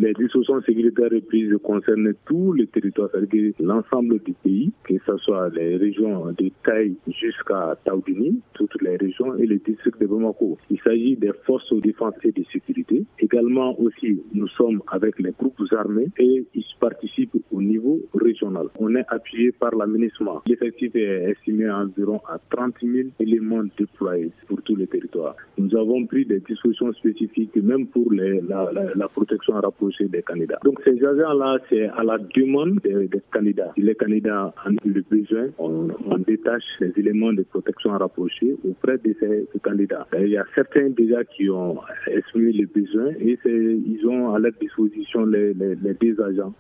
Les dispositions sécuritaires prises concernent tout le territoire, c'est-à-dire l'ensemble du pays, que ce soit les régions de Taï jusqu'à Taoudini, toutes les régions et les districts de Bamako. Il s'agit des forces de défense et de sécurité. Également aussi, nous sommes avec les groupes armés et ils participent au niveau régional. On est appuyé par l'aménagement. L'effectif est estimé environ à 30 000 éléments déployés pour tous les territoires. Nous avons pris des dispositions spécifiques même pour la protection rapprochée des candidats. Donc ces agents-là, c'est à la demande des candidats. Si les candidats en ont le besoin, on détache les éléments de protection rapprochée auprès de ces candidats. Il y a certains déjà qui ont exprimé le besoin et ils ont à leur disposition les deux agents